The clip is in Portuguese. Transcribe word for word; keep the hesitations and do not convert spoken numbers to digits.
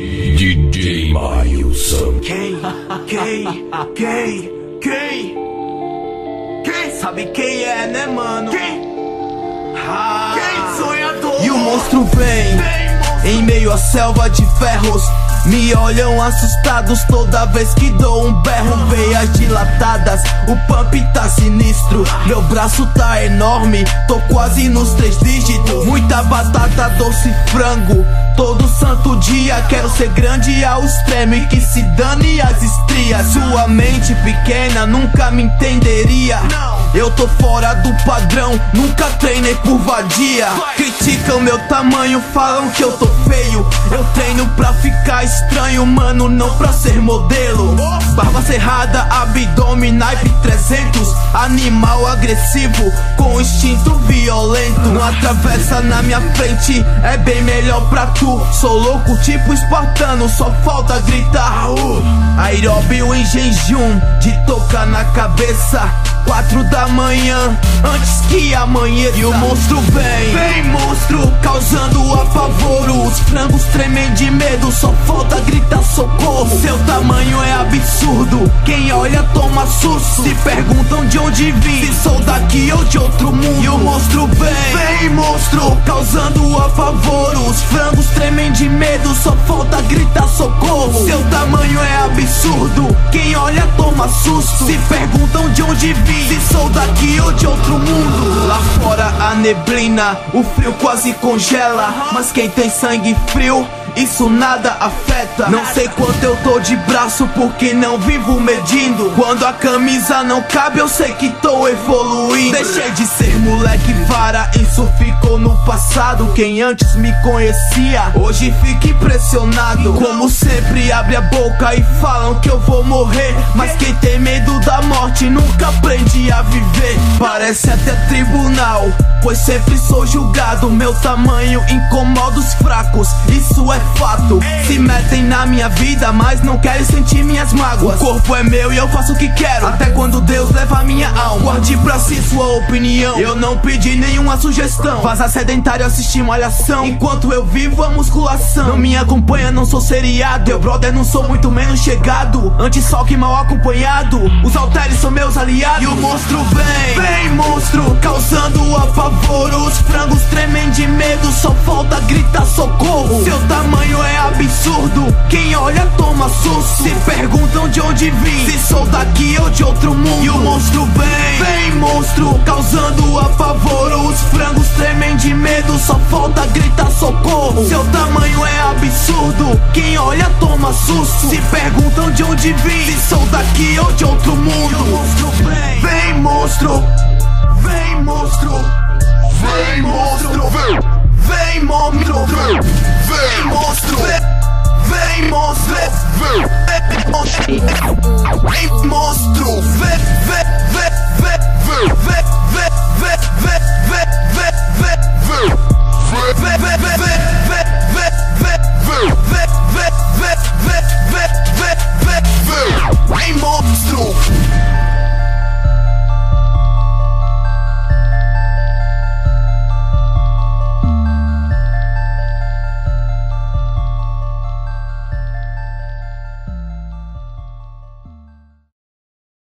D J Mailson. Quem? Quem? Quem? Quem? Quem? Sabe quem é, né, mano? Quem? Ah, quem? Sonhador. E o monstro vem, vem em meio à selva de ferros. Me olham assustados toda vez que dou um berro. Veias dilatadas, o pump tá sinistro. Meu braço tá enorme, tô quase nos três dígitos. Muita batata, doce, frango. Todo santo dia quero ser grande ao extremo e que se dane as estrias. Sua mente pequena nunca me entenderia. Eu tô fora do padrão, nunca treinei por vadia. Criticam meu tamanho, falam que eu tô feio. Eu treino pra ficar estranho, mano, não pra ser modelo. Barba cerrada, abdômen, naipe trezentos. Animal agressivo, com instinto violento. Não atravessa na minha frente, é bem melhor pra tu. Sou louco tipo espartano, só falta gritar uh. Aeróbio em jejum, de tocar na cabeça. Quatro da manhã, antes que amanheça. E o monstro vem, vem monstro, causando apavoro. Os frangos tremem de medo, só falta gritar socorro. Seu tamanho é absurdo, quem olha toma susto. Se perguntam de onde vim, se sou daqui ou de outro mundo. E o monstro vem, vem monstro, causando apavoro. Os frangos tremem de medo, só falta gritar socorro. Seu tamanho é absurdo, quem olha toma susto. Se perguntam de onde vim, se sou daqui ou de outro mundo. Lá fora a neblina, o frio quase congela. Mas quem tem sangue frio, isso nada afeta. Não sei quanto eu tô de braço porque não vivo medindo. Quando a camisa não cabe eu sei que tô evoluindo. Deixei de ser moleque vara, isso ficou no passado. Quem antes me conhecia, hoje fica impressionado. Como sempre abre a boca e falam que eu vou morrer. Mas quem tem medo da morte nunca aprende a viver. Parece até tribunal, pois sempre sou julgado. Meu tamanho incomoda os fracos, isso é fato. Se metem na minha vida, mas não querem sentir minhas mágoas. O corpo é meu e eu faço o que quero, até quando Deus leva a minha alma. Guarde pra si sua opinião, eu não pedi nenhuma sugestão. Vaza sedentário, assistir malhação, enquanto eu vivo a musculação. Não me acompanha, não sou seriado. Teu brother não sou muito menos chegado. Antes só que mal acompanhado, os halteres são meus aliados. E o monstro vem, vem monstro, causando apavoro. Os frangos tremem de medo, só falta gritar socorro. Seu tamanho é absurdo, quem olha toma susto. Se perguntam de onde vim, se sou daqui ou de outro mundo. E o monstro vem, vem monstro, causando apavoro. Os frangos tremem de medo, só falta gritar socorro. Seu tamanho é absurdo, quem olha toma susto. Se perguntam de onde vim, se sou daqui ou de outro mundo. E o monstro vem, vem monstro, vem monstro, vem monstro, vem, vem monstro, vem, vem monstro, vem monstro, vem monstro, vem monstro, vem, vem, vem, vem, vem.